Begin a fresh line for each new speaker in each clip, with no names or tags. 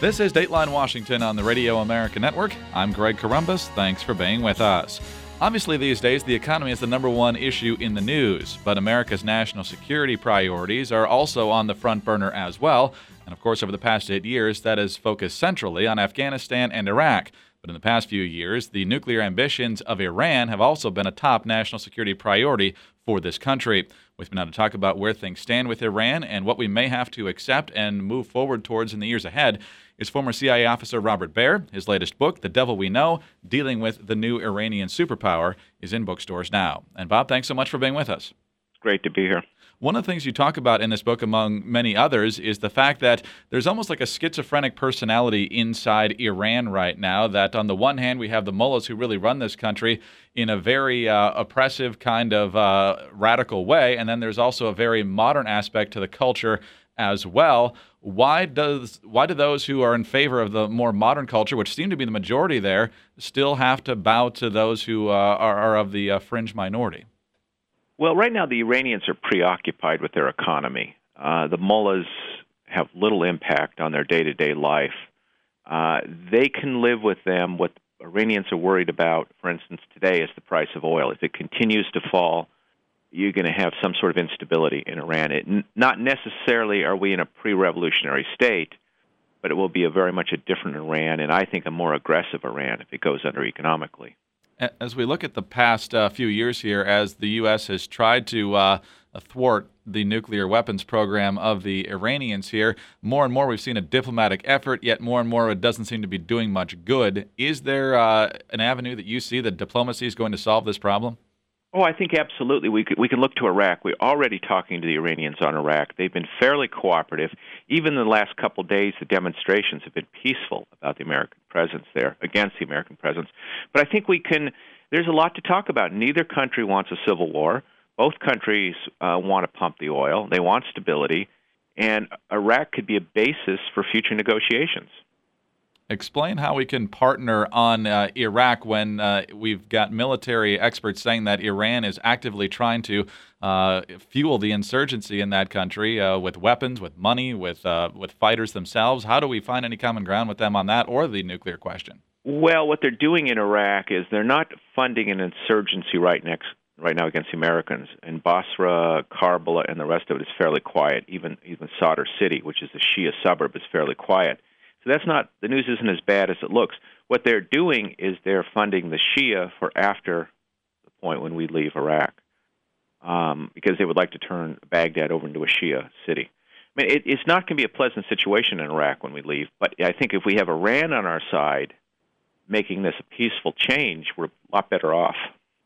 This is Dateline Washington on the Radio America Network. I'm Greg Corombos. Thanks for being with us. Obviously, these days, the economy is the number one issue in the news, but America's national security priorities are also on the front burner as well. And of course, over the past 8 years, that has focused centrally on Afghanistan and Iraq. But in the past few years, the nuclear ambitions of Iran have also been a top national security priority for this country. With me now to talk about where things stand with Iran and what we may have to accept and move forward towards in the years ahead is former CIA officer Robert Baer. His latest book, The Devil We Know, Dealing with the New Iranian Superpower, is in bookstores now. And Bob, thanks so much for being with us.
Great to be here.
One of the things you talk about in this book, among many others, is the fact that there's almost like a schizophrenic personality inside Iran right now, that on the one hand, we have the mullahs who really run this country in a very oppressive kind of radical way, and then there's also a very modern aspect to the culture as well. Why do those who are in favor of the more modern culture, which seem to be the majority there, still have to bow to those who are of the fringe minority?
Well, right now the Iranians are preoccupied with their economy. The mullahs have little impact on their day-to-day life. They can live with them. What Iranians are worried about, for instance, today is the price of oil. If it continues to fall, you're going to have some sort of instability in Iran. Not necessarily are we in a pre-revolutionary state, but it will be very much a different Iran, and I think a more aggressive Iran if it goes under economically.
As we look at the past few years here, as the U.S. has tried to thwart the nuclear weapons program of the Iranians here, more and more we've seen a diplomatic effort, yet more and more it doesn't seem to be doing much good. Is there an avenue that you see that diplomacy is going to solve this problem?
Oh, I think absolutely. We can look to Iraq. We're already talking to the Iranians on Iraq. They've been fairly cooperative. Even in the last couple of days, the demonstrations have been peaceful about the American presence there, against the American presence. But I think there's a lot to talk about. Neither country wants a civil war. Both countries want to pump the oil. They want stability. And Iraq could be a basis for future negotiations.
Explain how we can partner on Iraq when we've got military experts saying that Iran is actively trying to fuel the insurgency in that country with weapons, with money, with fighters themselves. How do we find any common ground with them on that or the nuclear question?
Well, what they're doing in Iraq is they're not funding an insurgency right now against the Americans. And Basra, Karbala, and the rest of it is fairly quiet. Even Sadr City, which is a Shia suburb, is fairly quiet. So the news isn't as bad as it looks. What they're doing is they're funding the Shia for after the point when we leave Iraq, because they would like to turn Baghdad over into a Shia city. I mean, it's not going to be a pleasant situation in Iraq when we leave, but I think if we have Iran on our side making this a peaceful change, we're a lot better off.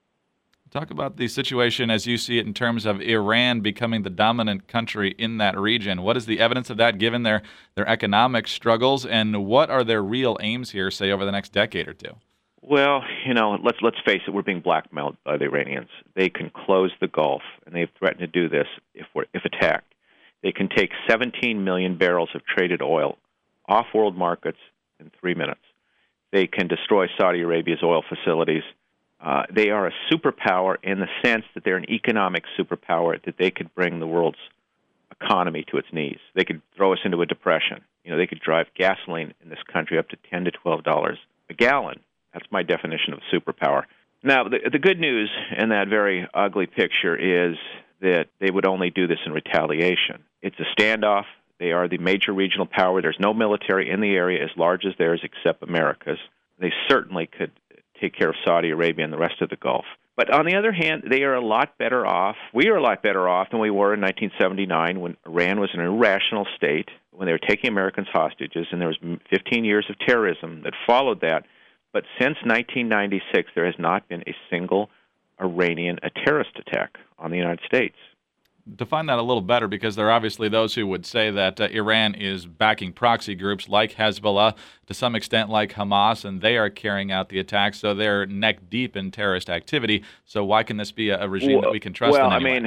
Talk about the situation as you see it in terms of Iran becoming the dominant country in that region. What is the evidence of that given their economic struggles, and what are their real aims here, say, over the next decade or two?
Well, let's face it, we're being blackmailed by the Iranians. They can close the Gulf, and they've threatened to do this if attacked. They can take 17 million barrels of traded oil off world markets in 3 minutes. They can destroy Saudi Arabia's oil facilities. They are a superpower in the sense that they're an economic superpower, that they could bring the world's economy to its knees. They could throw us into a depression. They could drive gasoline in this country up to $10 to $12 a gallon. That's my definition of superpower. Now, the good news in that very ugly picture is that they would only do this in retaliation. It's a standoff. They are the major regional power. There's no military in the area as large as theirs except America's. They certainly could take care of Saudi Arabia and the rest of the Gulf. But on the other hand, they are a lot better off. We are a lot better off than we were in 1979 when Iran was an irrational state, when they were taking Americans hostages, and there was 15 years of terrorism that followed that. But since 1996, there has not been a single Iranian terrorist attack on the United States.
Define that a little better, because there are obviously those who would say that Iran is backing proxy groups like Hezbollah, to some extent like Hamas, and they are carrying out the attacks, so they're neck deep in terrorist activity. So why can this be a regime that we can trust in any way?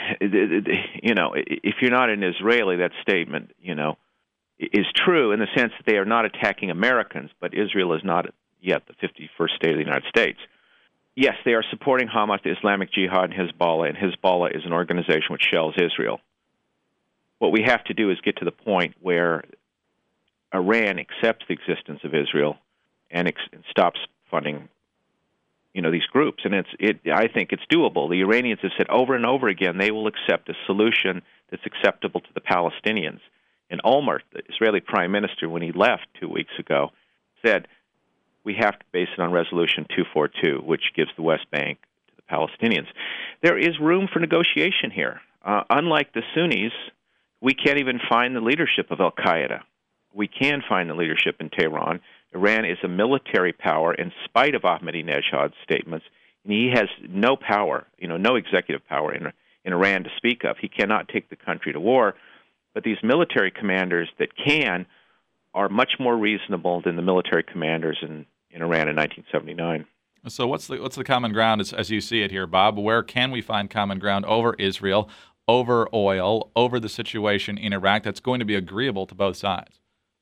If you're not an Israeli, that statement, is true in the sense that they are not attacking Americans, but Israel is not yet the 51st state of the United States. Yes, they are supporting Hamas, the Islamic Jihad, and Hezbollah is an organization which shells Israel. What we have to do is get to the point where Iran accepts the existence of Israel and stops funding, these groups. And I think it's doable. The Iranians have said over and over again they will accept a solution that's acceptable to the Palestinians. And Olmert, the Israeli prime minister, when he left 2 weeks ago, said, we have to base it on Resolution 242, which gives the West Bank to the Palestinians. There is room for negotiation here. Unlike the Sunnis, we can't even find the leadership of al-Qaeda. We can find the leadership in Tehran. Iran is a military power in spite of Ahmadinejad's statements, and he has no power, no executive power in Iran to speak of. He cannot take the country to war, but these military commanders that can are much more reasonable than the military commanders in Iran in 1979.
So what's the common ground as you see it here, Bob? Where can we find common ground over Israel, over oil, over the situation in Iraq that's going to be agreeable to both sides?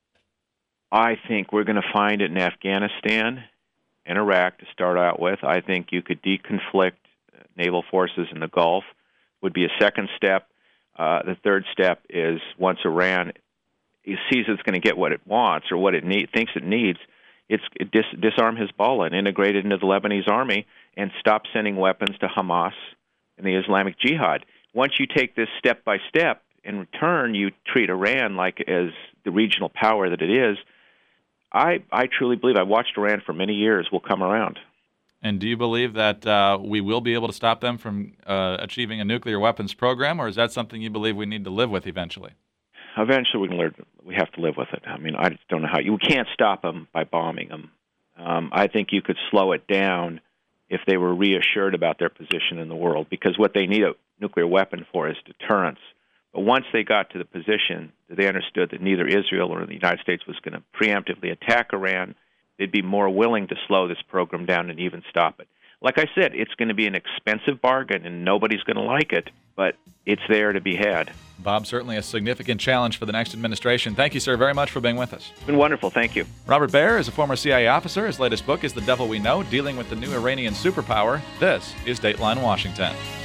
I think we're going to find it in Afghanistan and Iraq to start out with. I think you could deconflict naval forces in the Gulf would be a second step. The third step is once Iran sees it's going to get what it wants or what it thinks it needs, disarm Hezbollah and integrate it into the Lebanese army and stop sending weapons to Hamas and the Islamic Jihad. Once you take this step by step, in return you treat Iran like as the regional power that it is. I truly believe, I've watched Iran for many years, will come around.
And do you believe that we will be able to stop them from achieving a nuclear weapons program, or is that something you believe we need to live with eventually?
Eventually we have to live with it. I mean, I just don't know how. You can't stop them by bombing them. I think you could slow it down if they were reassured about their position in the world, because what they need a nuclear weapon for is deterrence. But once they got to the position that they understood that neither Israel or the United States was going to preemptively attack Iran, they'd be more willing to slow this program down and even stop it. Like I said, it's going to be an expensive bargain, and nobody's going to like it, but it's there to be had.
Bob, certainly a significant challenge for the next administration. Thank you, sir, very much for being with us.
It's been wonderful. Thank you.
Robert Baer is a former CIA officer. His latest book is The Devil We Know, Dealing with the New Iranian Superpower. This is Dateline Washington.